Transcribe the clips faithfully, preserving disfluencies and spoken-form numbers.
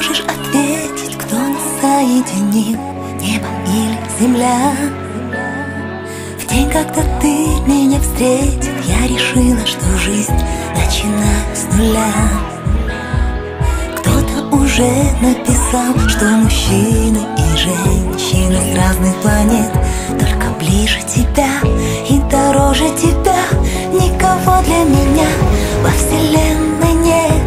можешь ответить, кто нас соединил, небо или земля? В день, когда ты меня встретил, я решила, что жизнь начинаю с нуля. Кто-то уже написал, что мужчины и женщины с разных планет, только ближе тебя и дороже тебя никого для меня во вселенной нет.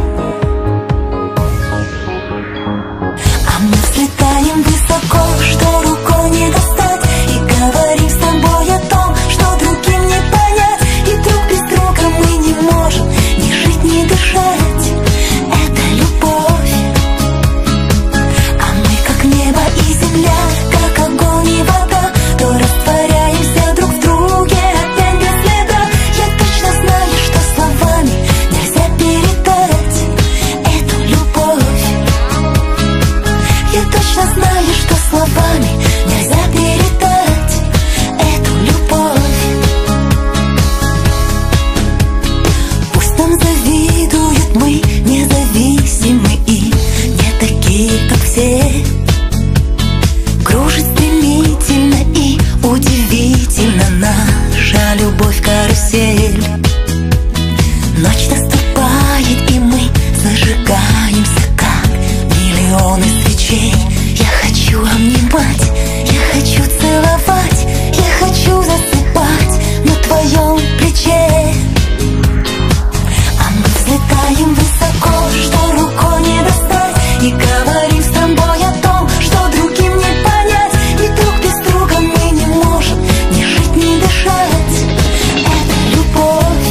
А мы взлетаем высоко, что рукой не достать, и говорим с тобой о том, что другим не понять. И друг без друга мы не можем ни жить, ни дышать. Это любовь. А мы как небо и земля, как огонь и вода, то растворяемся друг в друге опять без следа. Я точно знаю, что словами нельзя передать эту любовь. Я точно знаю, что словами нельзя передать эту любовь. Пусть нам завидуют, мы независимы и не такие, как все. Кружит стремительно и удивительно наша любовь карусель. Ночь наступает, и мы зажигаемся, как миллионы свечей. Я хочу обнимать, я хочу целовать, я хочу засыпать на твоем плече. А мы взлетаем высоко, что рукой не достать, и говорим с тобой о том, что другим не понять. И друг без друга мы не можем ни жить, ни дышать. Это любовь.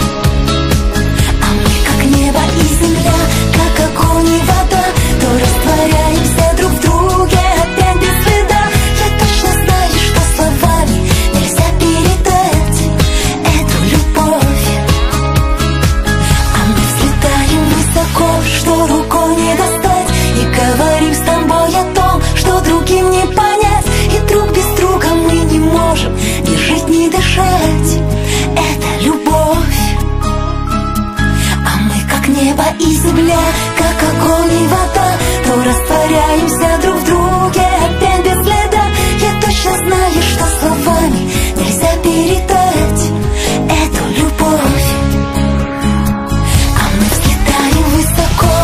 А мы как небо и земля, как огонь и вода, то растворяемся друг в друге опять без следа. Я точно знаю, что словами нельзя передать эту любовь. А мы взлетаем высоко, что рукой не достать, и говорим с тобой о том, что другим не понять. И друг без друга мы не можем ни жить, ни дышать. Это любовь. А мы как небо и земля, как огонь и вода, то растворяемся друг в друге опять без следа. Я точно знаю, что словами нельзя передать эту любовь. А мы взлетаем высоко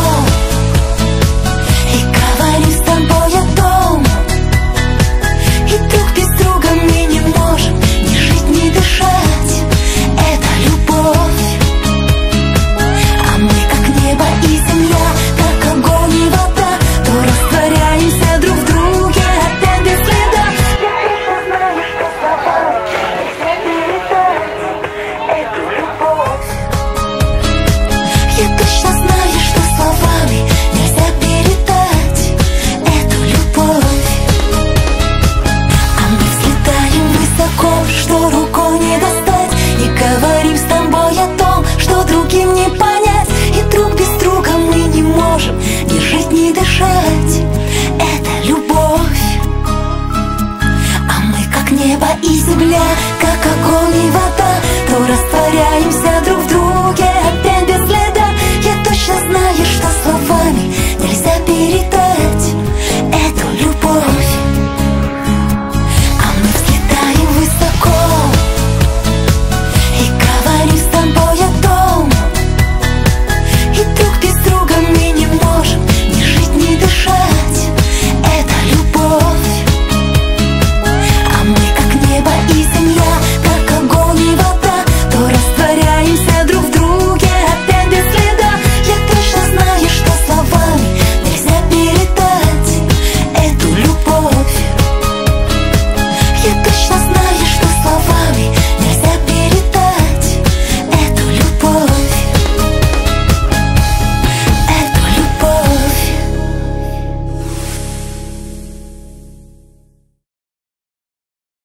и говорим с тобой о том, и друг без друга мы не можем ни жить, ни дышать. Это любовь. А мы как небо и земля, как огонь и вода, то растворяемся друг в друге опять без следа. Я точно знаю, что словами нельзя передать эту любовь. А мы взлетаем высоко, что рукой не достать, и говорим с тобой о том, что другим не понять. И друг без друга мы не можем ни жить, ни дышать. Это любовь. А мы как небо и земля, как огонь и вода, то растворяемся друг